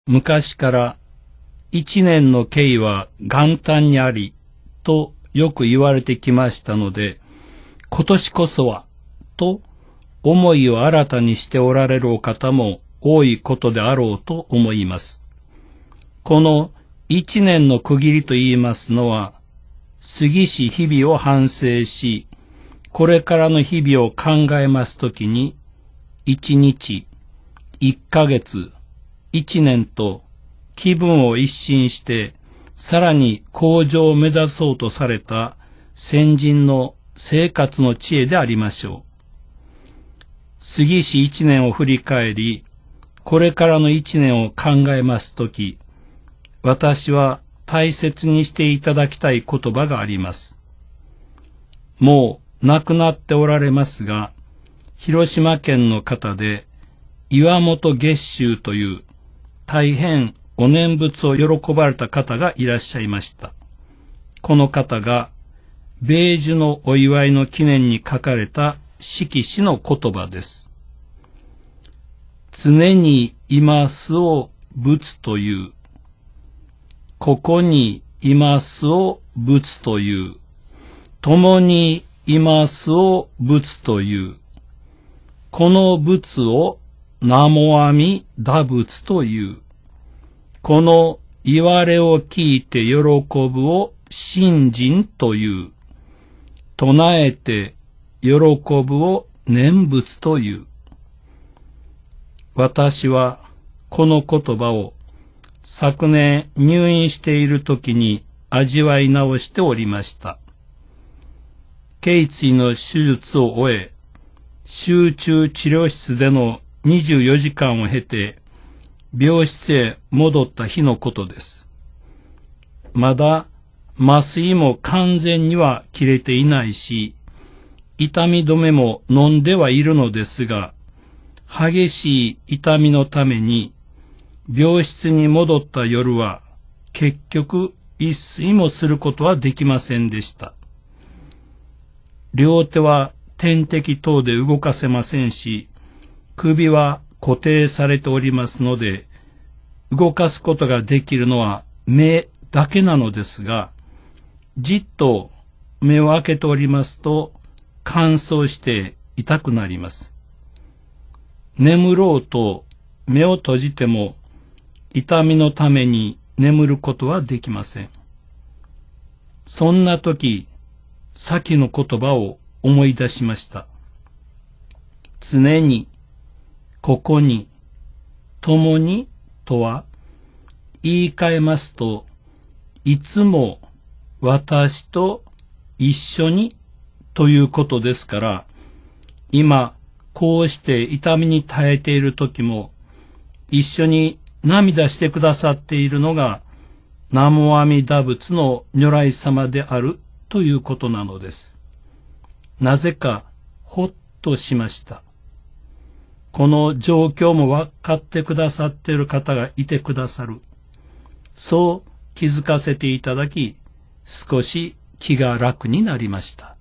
昔から一年の計は元旦にありとよく言われてきましたので、今年こそはと思いを新たにしておられるお方も多いことであろうと思います。この一年の区切りと言いますのは、過ぎし日々を反省し、これからの日々を考えますときに、一日、一ヶ月、一年と気分を一新して、さらに向上を目指そうとされた先人の生活の知恵でありましょう。過ぎし一年を振り返り、これからの一年を考えますとき、私は大切にしていただきたい言葉があります。もう亡くなっておられますが、広島県の方で岩本月宗という大変お念仏を喜ばれた方がいらっしゃいました。この方が米寿のお祝いの記念に書かれた色紙の言葉です。常にいますを仏という、ここにいますを仏という、共にいますを仏という、この仏を南無阿弥陀仏という、この言われを聞いて喜ぶを信心という、唱えて喜ぶを念仏という。私はこの言葉を昨年入院している時に味わい直しておりました。頸椎の手術を終え、集中治療室での24時間を経て、病室へ戻った日のことです。まだ麻酔も完全には切れていないし、痛み止めも飲んではいるのですが、激しい痛みのために病室に戻った夜は結局一睡もすることはできませんでした。両手は点滴等で動かせませんし、首は固定されておりますので、動かすことができるのは目だけなのですが、じっと目を開けておりますと乾燥して痛くなります。眠ろうと目を閉じても痛みのために眠ることはできません。そんな時、先の言葉を思い出しました。常に、ここに、共にとは、言い換えますと、いつも私と一緒にということですから、今こうして痛みに耐えている時も、一緒に涙してくださっているのが、南無阿弥陀仏の如来様であるということなのです。なぜかほっとしました。この状況も分かってくださっている方がいてくださる。そう気づかせていただき、少し気が楽になりました。